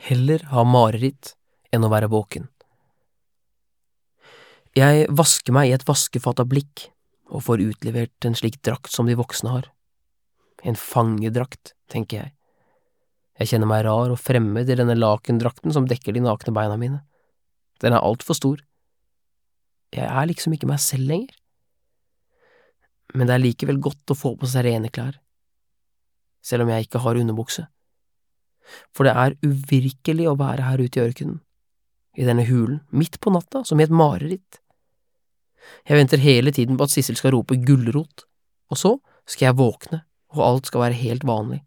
heller ha mareritt enn å være våken. Jeg vasker meg i et vaskefat av blikk, og får utlevert en slik drakt som de voksne har. En fangedrakt, tenker jeg. Jeg kjenner meg rar og fremmed i denne lakendrakten som dekker de nakne beina mine. Den er alt for stor. Jeg er liksom ikke meg selv lenger. Men det er likevel godt å få på seg rene klær, selv om jeg ikke har underbukse. For det er uvirkelig å være her ute i ørkenen, i denne hulen, midt på natta, som i et mareritt. Jeg venter hele tiden på at Sissel skal rope gulrot, og så skal jeg våkne, og alt skal være helt vanlig.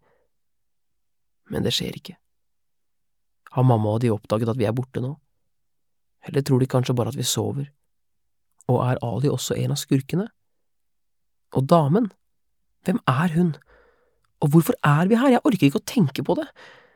Men det skjer ikke. Har mamma og de oppdaget at vi er borte nå? Eller tror de kanskje bare at vi sover? Og er Ali også en av skurkene? Og damen? Hvem er hun? Og hvorfor er vi her? Jeg orker ikke å tenke på det.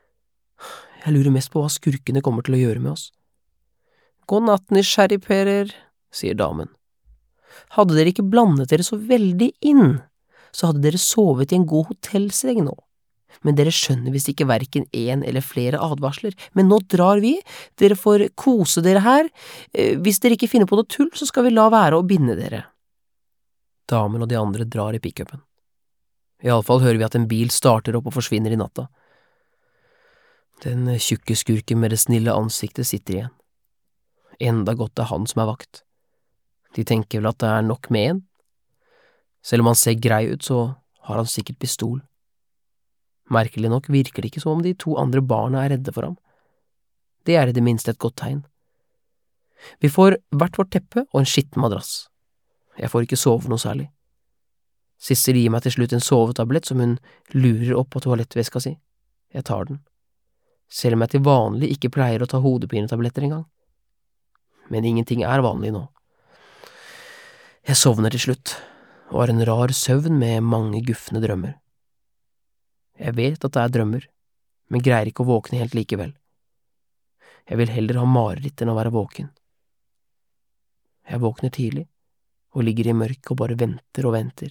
Jeg lurer mest på hva skurkene kommer til å gjøre med oss. God natt, nysgjerrigperer, sier damen. Hadde dere ikke blandet dere så veldig inn, så hadde dere sovet i en god hotellseng nå. Men dere skjønner visst ikke hverken en eller flere advarsler. Men nå drar vi, dere får kose dere her. Hvis dere ikke finner på noe tull, så skal vi la være å binde dere. Damen og de andre drar i pickupen. I alle fall hører vi at en bil starter opp og forsvinner i natta. Den tjukke skurken med det snille ansiktet sitter igjen. Enda godt det er han som er vakt. De tenker vel at det er nok med en. Selv om han ser grei ut, så har han sikkert pistol. Merkelig nok virker det ikke som om de to andre barna er redde for ham. Det er i det minste et godt tegn. Vi får hvert vårt teppe og en skitten madrass. Jeg får ikke sove noe særlig. Sissel gir meg til slutt en sovetablett som hun lurer opp på toalettveska si. Jeg tar den. Selv om jeg til vanlig ikke pleier å ta hodepinetabletter engang. Men ingenting er vanlig nå. Jeg sovner til slutt, og har en rar søvn med mange gufne drømmer. Jeg vet at det er drømmer, men greier ikke å våkne helt likevel. Jeg vil heller ha mareritt enn å være våken. Jeg våkner tidlig, og ligger i mørket og bare venter og venter.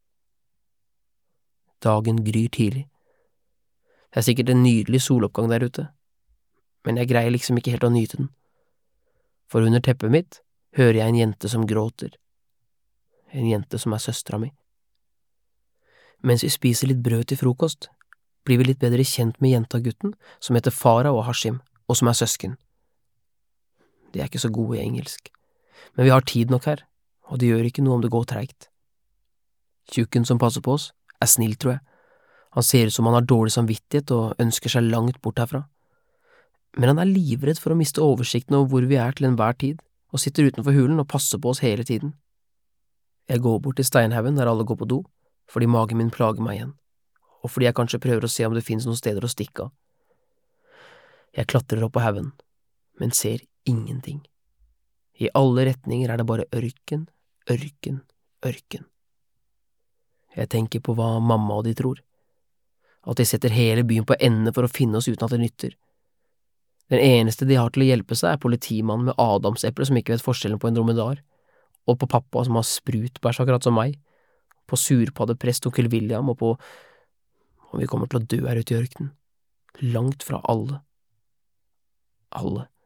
Dagen gryr tidlig. Det er sikkert en nydelig soloppgang der ute, men jeg greier liksom ikke helt å nyte den. For under teppet mitt hører jeg en jente som gråter. En jente som er søstera mi. Mens vi spiser litt brød til frokost, blir vi litt bedre kjent med jenta og gutten, som heter Farah og Hashim, og som er søsken. De er ikke så gode i engelsk, men vi har tid nok her, og det gjør ikke noe om det går treigt. Tjukken som passer på oss, er snill, tror jeg. Han ser ut som han har dårlig samvittighet og ønsker seg langt bort herfra. Men han er livredd for å miste oversikten over hvor vi er til enhver tid, og sitter utenfor hulen og passer på oss hele tiden. Jeg går bort til steinhaugen der alle går på do, fordi magen min plager meg igjen, og fordi jeg kanskje prøver å se om det finnes noen steder å stikke av. Jeg klatrer opp på haugen, men ser ingenting. I alle retninger er det bare ørken, ørken, ørken. Jeg tenker på hva mamma og de tror. At de setter hele byen på ende for å finne oss uten at det nytter. Den eneste de har til å hjelpe seg er politimannen med adamseple som ikke vet forskjellen på en dromedar, og på pappa som har sprutbæsj akkurat som meg, på surpaddeprest onkel William og på om vi kommer til å dø her ute i ørkenen. Langt fra alle. Alle.